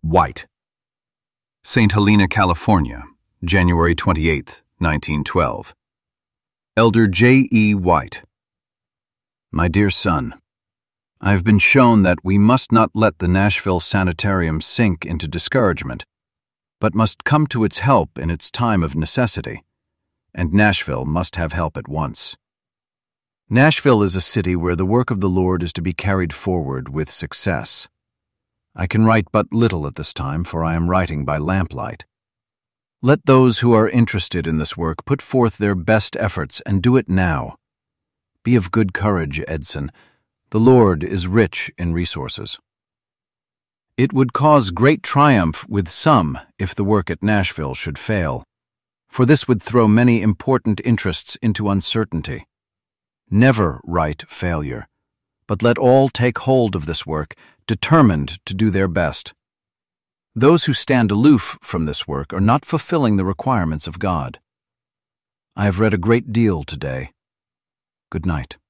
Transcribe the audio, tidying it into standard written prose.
White. St. Helena, California, January 28, 1912. Elder J. E. White. My dear son, I have been shown that we must not let the Nashville Sanitarium sink into discouragement, but must come to its help in its time of necessity, and Nashville must have help at once. Nashville is a city where the work of the Lord is to be carried forward with success. I can write but little at this time, for I am writing by lamplight. Let those who are interested in this work put forth their best efforts and do it now. Be of good courage, Edson. The Lord is rich in resources. It would cause great triumph with some if the work at Nashville should fail, for this would throw many important interests into uncertainty. Never write failure, but let all take hold of this work, determined to do their best. Those who stand aloof from this work are not fulfilling the requirements of God. I have read a great deal today. Good night.